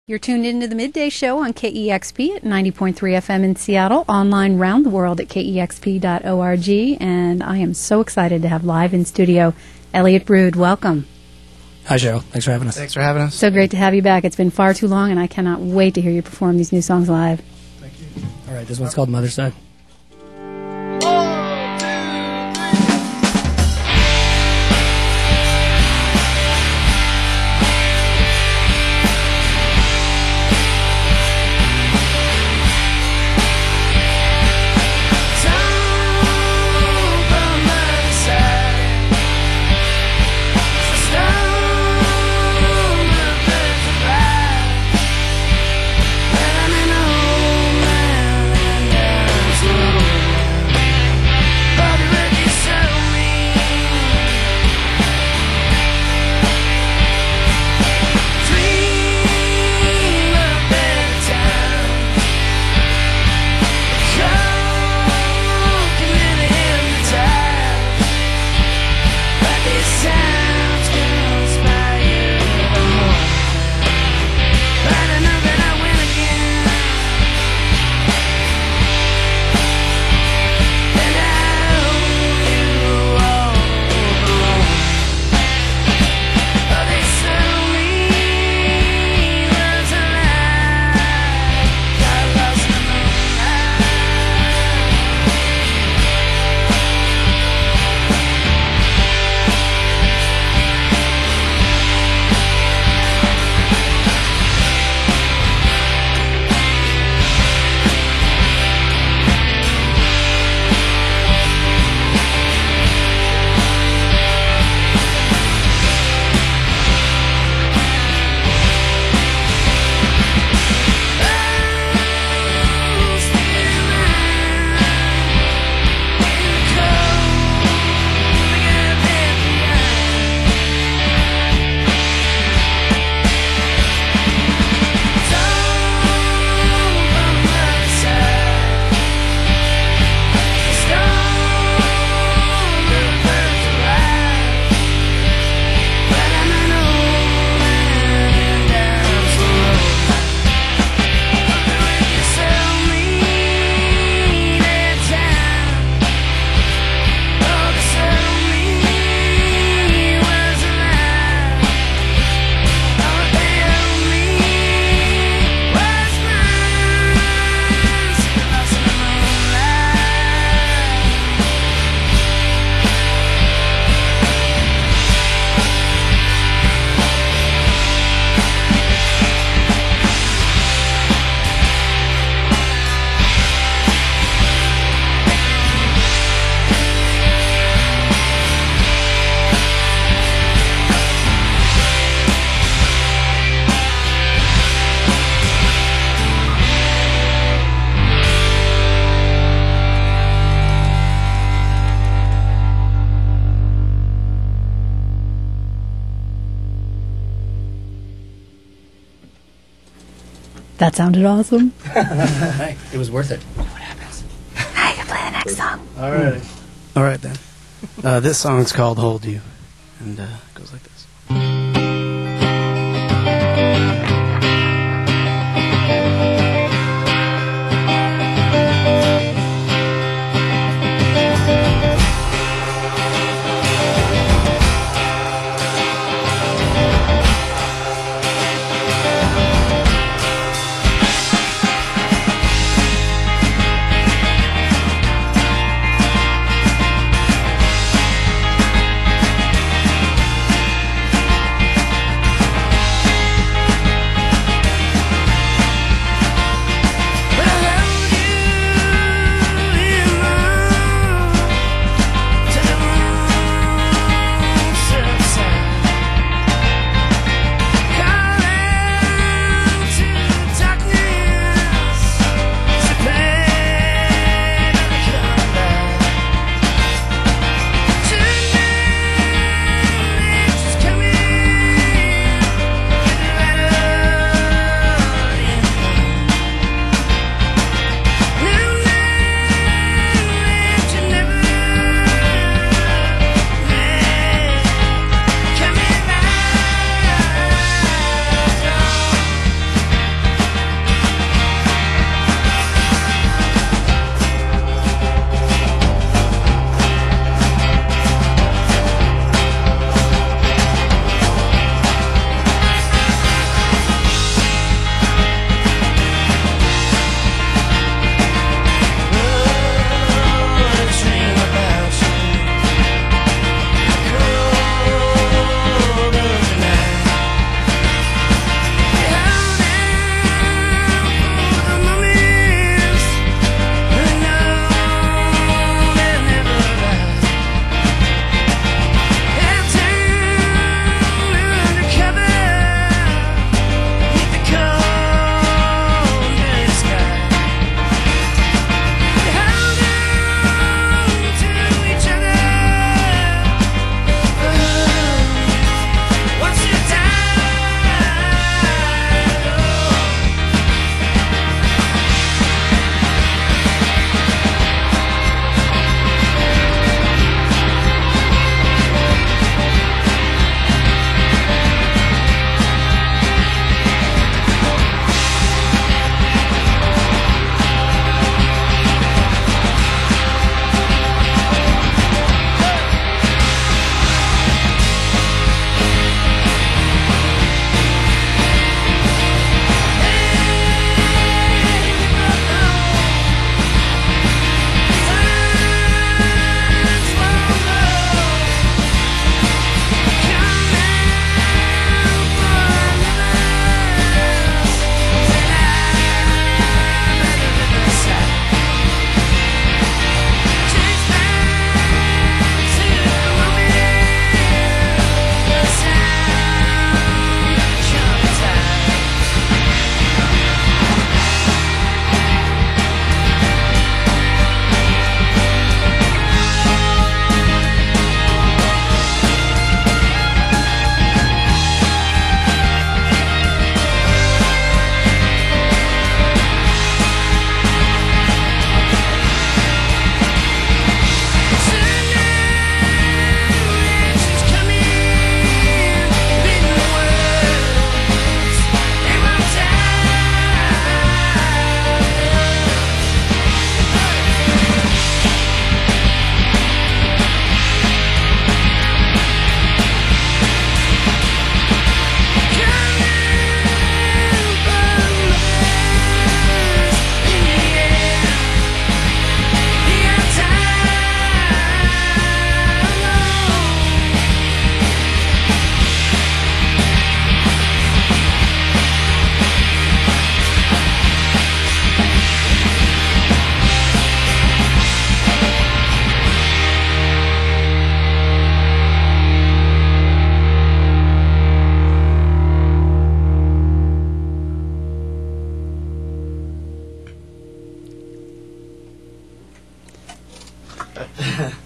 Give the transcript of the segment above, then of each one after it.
You're tuned into the Midday Show on KEXP at 90.3 FM in Seattle, online round the world at kexp.org, and I am so excited to have live in studio Elliot Brood. Welcome. Hi, Cheryl. Thanks for having us. Thanks for having us. So great to have you back. It's been far too long, and I cannot wait to hear you perform these new songs live. Thank you. All right, this one's called Mother's Side. That sounded awesome. Hey, it was worth it. What happens? I can play the next song. All right. All right, then. This song's called Hold You, and it goes like this.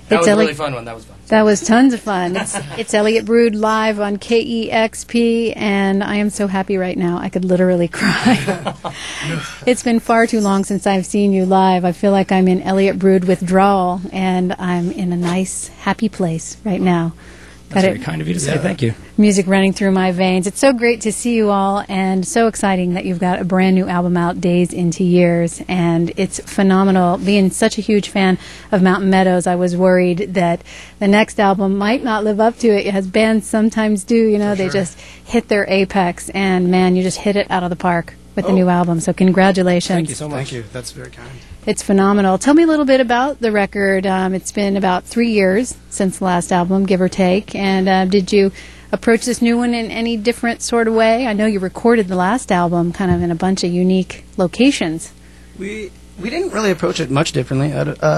That was a Elliot- really fun one. That was fun. That was tons of fun. It's Elliot Brood live on KEXP, and I am so happy right now. I could literally cry. It's been far too long since I've seen you live. I feel like I'm in Elliot Brood withdrawal, and I'm in a nice, happy place right now. That's very kind of you to say. Thank you. Music running through my veins. It's so great to see you all, and so exciting that you've got a brand new album out, Days into Years, and it's phenomenal. Being such a huge fan of Mountain Meadows, I was worried that the next album might not live up to it, as bands sometimes do. You know, they just hit their apex, and man, you just hit it out of the park with the new album. So congratulations. Thank you so much. Thank you. That's very kind. It's phenomenal. Tell me a little bit about the record. It's been about 3 years since the last album, give or take. And did you approach this new one in any different sort of way? I know you recorded the last album kind of in a bunch of unique locations. We didn't really approach it much differently,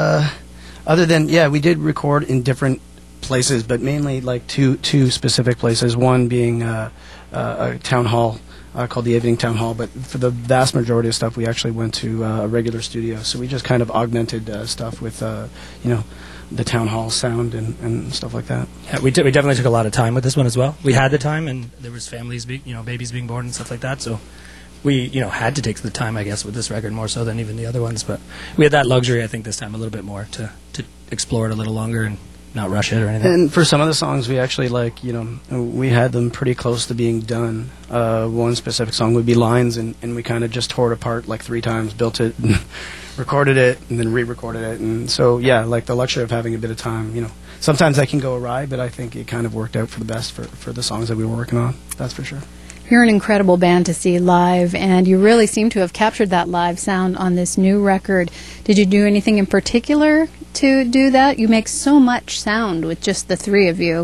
other than we did record in different places, but mainly like two specific places. One being a town hall. Called the Evening Town Hall, but for the vast majority of stuff, we actually went to a regular studio. So we just kind of augmented stuff with, the town hall sound and stuff like that. Yeah, we definitely took a lot of time with this one as well. We had the time, and there was families, babies being born and stuff like that. So we, had to take the time, I guess, with this record more so than even the other ones. But we had that luxury, I think, this time a little bit more to explore it a little longer and not rush it or anything. And for some of the songs, we actually we had them pretty close to being done. One specific song would be Lines, and we kind of just tore it apart like 3 times, built it, and recorded it, and then re-recorded it. And so, like the luxury of having a bit of time, sometimes that can go awry, but I think it kind of worked out for the best for the songs that we were working on. That's for sure. You're an incredible band to see live, and you really seem to have captured that live sound on this new record. Did you do anything in particular to do that? You make so much sound with just the 3 of you.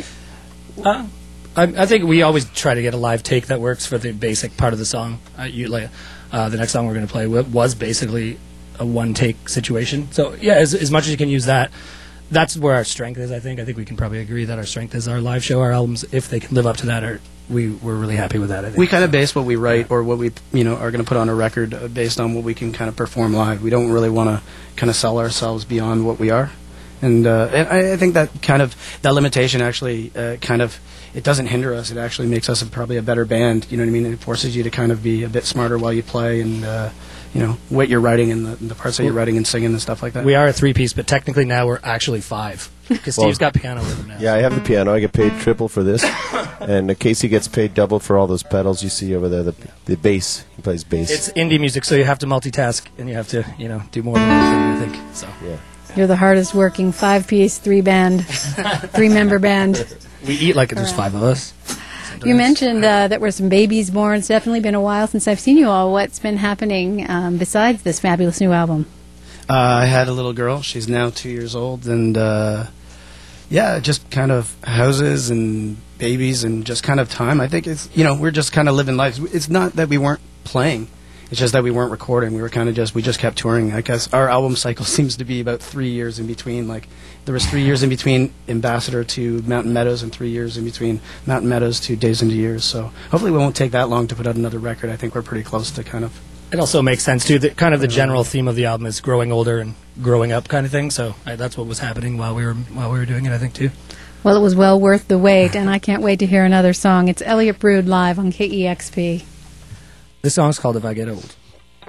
I think we always try to get a live take that works for the basic part of the song. The next song we're going to play was basically a one-take situation. So, as much as you can use that, that's where our strength is, I think. I think we can probably agree that our strength is our live show, our albums. If they can live up to that, we're really happy with that, I think. We kind of base what we write or what we are going to put on a record based on what we can kind of perform live. We don't really want to kind of sell ourselves beyond what we are. And I think that kind of that limitation actually it doesn't hinder us. It actually makes us probably a better band. You know what I mean? It forces you to kind of be a bit smarter while you play and what you're writing and the parts that you're writing and singing and stuff like that. We are a 3-piece, but technically now we're actually 5 because Steve's got piano with him now. Yeah, I have the piano. I get paid triple for this, and Casey gets paid double for all those pedals you see over there. The bass, he plays bass. It's indie music, so you have to multitask and you have to do more than one thing, I think. So yeah. You're the hardest working 5-piece, 3-member band. We eat like there's 5 of us. You mentioned that there were some babies born. It's definitely been a while since I've seen you all. What's been happening besides this fabulous new album? I had a little girl. She's now 2 years old. And, just kind of houses and babies and just kind of time. I think it's, we're just kind of living lives. It's not that we weren't playing. It's just that we weren't recording. We were kind of we just kept touring. I guess our album cycle seems to be about 3 years in between. Like, there was 3 years in between Ambassador to Mountain Meadows and 3 years in between Mountain Meadows to Days into Years. So hopefully we won't take that long to put out another record. I think we're pretty close to kind of... It also makes sense, too. That kind of the general theme of the album is growing older and growing up kind of thing. So that's what was happening while we were doing it, I think, too. Well, it was well worth the wait, and I can't wait to hear another song. It's Elliot Brood live on KEXP. This song's called If I Get Old.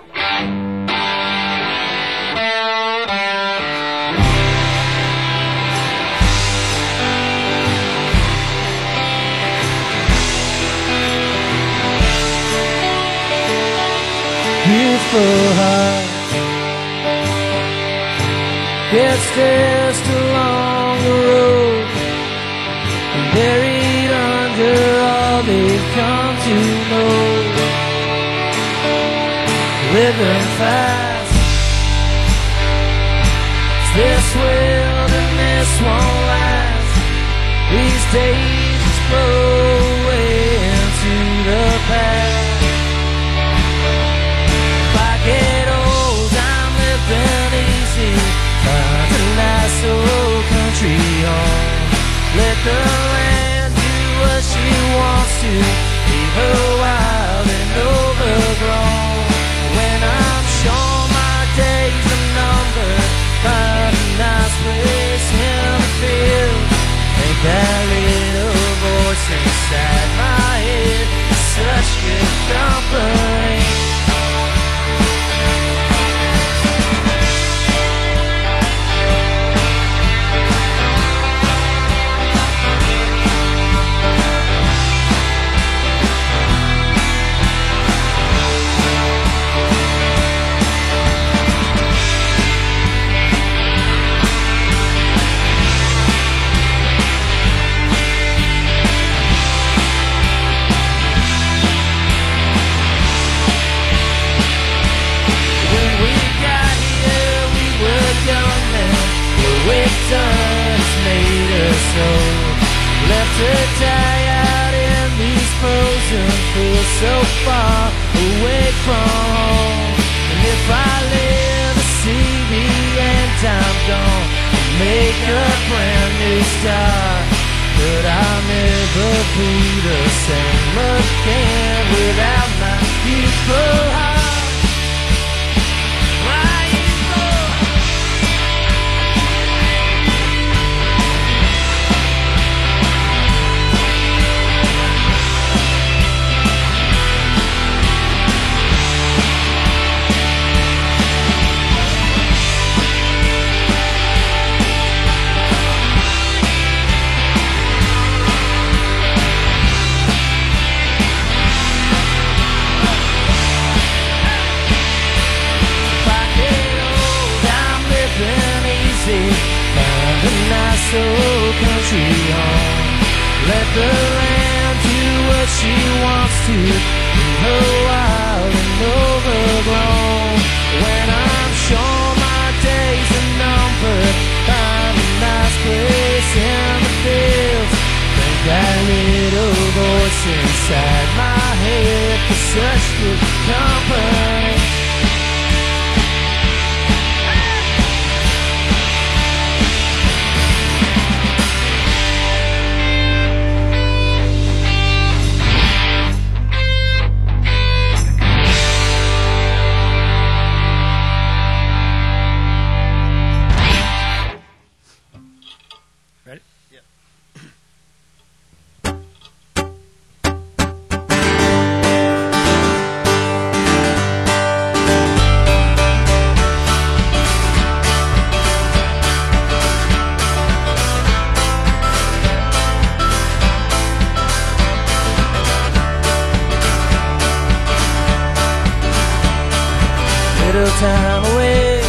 Beautiful heart gets stressed along the road and buried under all they've come to know. Living fast, this wilderness won't last. These days just blow away into the past. If I get old, I'm living easy. Find a nice old country home. Let the land do what she wants to. Leave her wild and overgrown. When I'm sure my days are numbered, find a nice place sun's made us so. Left to die out in these frozen fields so far away from home. And if I live to see the end, I'm gonna make a brand new start. But I'll never be the same again without my youthful heart. My youthful heart. Find a nice old country home. Let the land do what she wants to. Leave her wild and overgrown. When I'm sure my days are numbered, find a nice place in the fields. Thank that little voice inside my head for such good company. Ready? Little time away,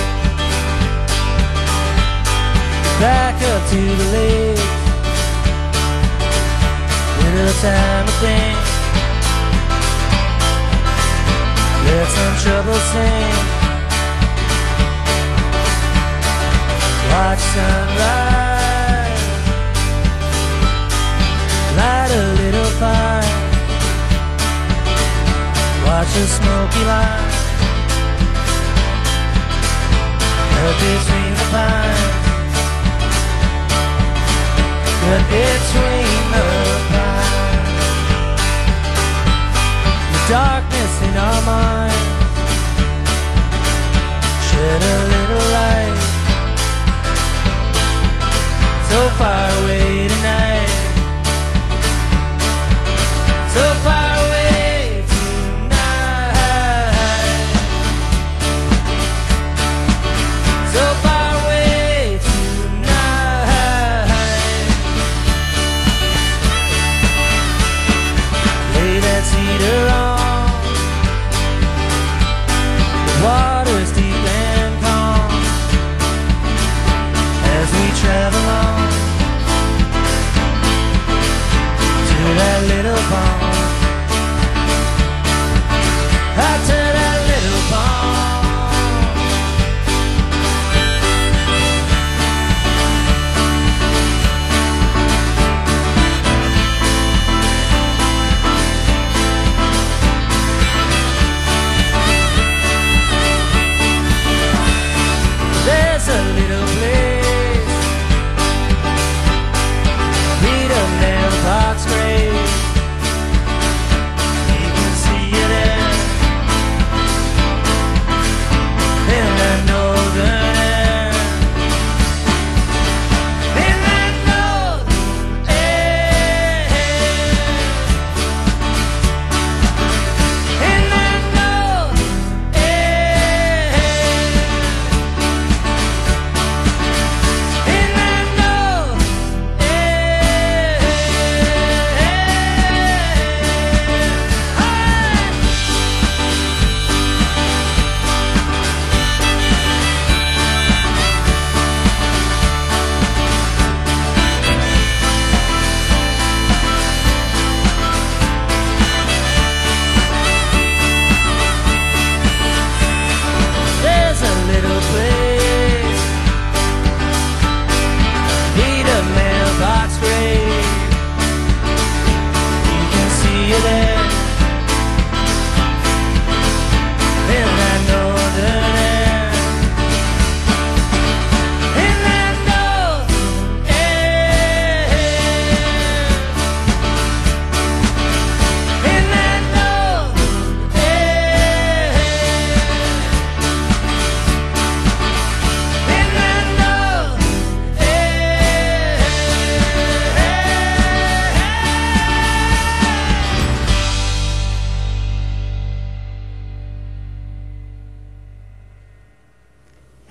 back up to the lake. Little time to think, let some trouble sink. Watch sunrise, light a little fire. Watch a smoky line up between the pines, up between the pines. The darkness in our minds shed a little light. So far away tonight, so far away tonight, so far away tonight. Lay that cedar on,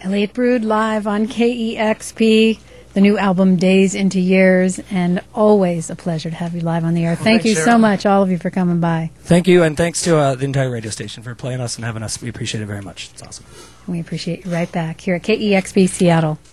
Elliot Brood live on KEXP, the new album Days into Years, and always a pleasure to have you live on the air. Thank you so much, all of you, for coming by. Thank you, and thanks to the entire radio station for playing us and having us. We appreciate it very much. It's awesome. We appreciate you right back here at KEXP Seattle.